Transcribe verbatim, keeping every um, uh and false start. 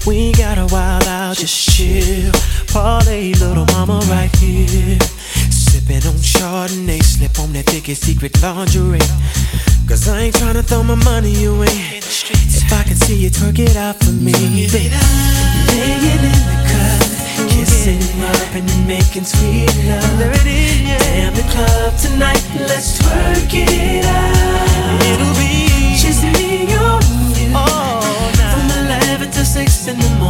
We ain't got a while out, just chill. Parlay, little mama right here. Sipping on Chardonnay, slip on that thickest secret lingerie. Cause I ain't tryna throw my money away. If I can see you twerk it out for me, baby. Laying in the cut, kissing up and making sweet love. Damn, the club tonight